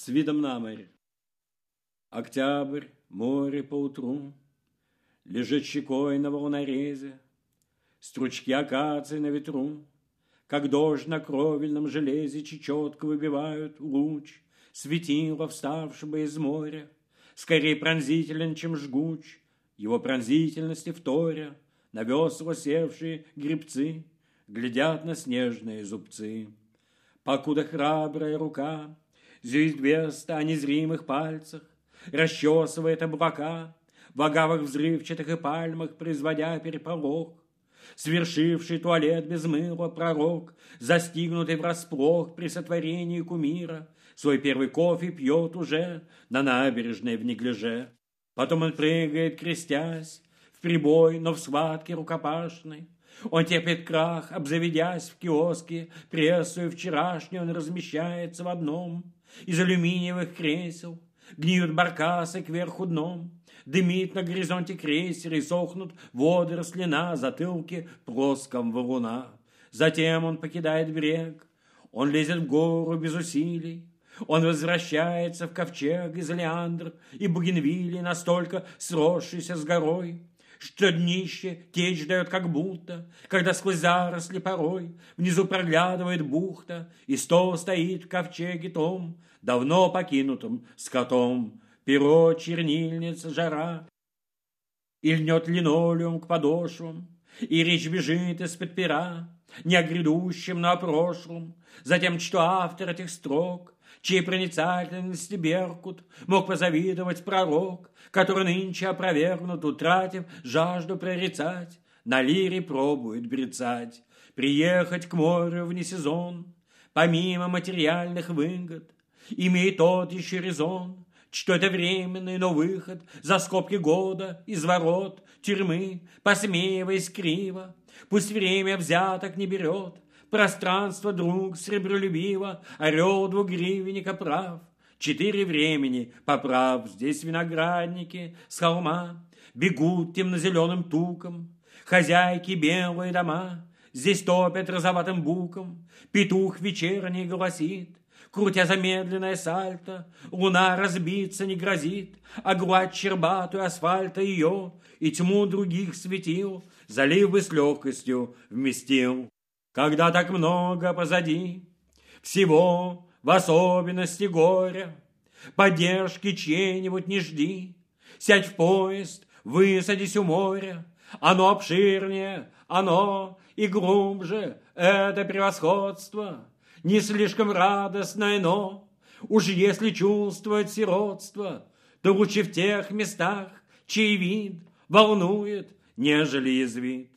с видом на море. Октябрь, море поутру, лежит щекой на волнорезе, стручки акации на ветру, как дождь на кровельном железе, чечетко выбивают луч светила, вставшего из моря, скорее пронзителен, чем жгуч, его пронзительности вторя, на весла севшие гребцы глядят на снежные зубцы. Покуда храбрая рука звезда о незримых пальцах расчесывает облака в агавах взрывчатых и пальмах, производя переполох, свершивший туалет без мыла пророк, застигнутый врасплох при сотворении кумира, свой первый кофе пьет уже на набережной в неглиже. Потом он прыгает, крестясь, в прибой, но в схватке рукопашной. Он терпит крах, обзаведясь в киоске прессою вчерашней, он размещается в одном из алюминиевых кресел. Гниют баркасы кверху дном, дымит на горизонте крейсер, и сохнут водоросли на затылке плоском валуна. Затем он покидает брег, он лезет в гору без усилий, он возвращается в ковчег из лиандр и бугенвилей, настолько сросшийся с горой, что днище течь дает как будто, когда сквозь заросли порой внизу проглядывает бухта, и стол стоит в ковчеге том, давно покинутым скотом. Перо, чернильница, жара, и льнет линолеум к подошвам, и речь бежит из-под пера, не о грядущем, но о прошлом. Затем чту автор этих строк, чьей проницательности Беркут мог позавидовать пророк, который нынче опровергнут, утратив жажду прорицать, на лире пробует брецать, приехать к морю вне сезон, помимо материальных выгод, имеет тот еще резон, что это временный, но выход за скобки года из ворот тюрьмы, посмеиваясь криво. Пусть время взяток не берет, пространство друг сребролюбиво, орел двугривенника прав. 4 времени поправ, здесь виноградники с холма бегут темно-зеленым туком, хозяйки белые дома здесь топят розоватым буком, петух вечерний гласит, крутя замедленное сальто, луна разбиться не грозит, а гладь щербатую асфальта ее и тьму других светил залив бы с легкостью вместил. Когда так много позади всего, в особенности горя, поддержки чьей-нибудь не жди, сядь в поезд, высадись у моря, оно обширнее, оно и глубже, это превосходство. Не слишком радостное, но уж если чувствовать сиротство, то лучше в тех местах, чей вид волнует, нежели язвит.